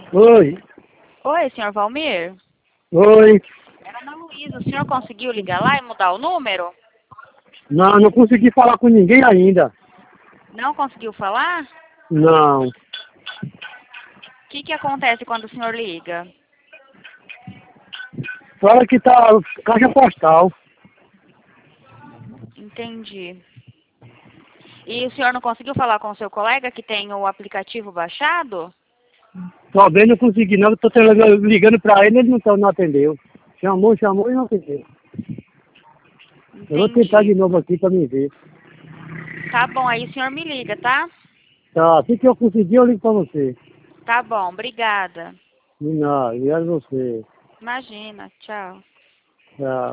Oi, Oi, senhor Valmir? oi. Era Ana Luísa. O senhor conseguiu ligar lá e mudar o número? Não, não consegui falar com ninguém ainda. Não conseguiu falar? Não. O que acontece quando o senhor liga? Fala que tá caixa postal. Entendi. E o senhor não conseguiu falar com o seu colega que tem o aplicativo baixado? Talvez não consegui não, eu tô ligando pra ele não atendeu. Chamou e não atendeu. Eu vou tentar de Entendi. novo aqui pra me ver. Tá bom, aí o senhor me liga, tá? Tá, assim que eu conseguir eu ligo pra você. Tá bom, obrigada. Não, obrigado a você. Imagina, tchau. Tá.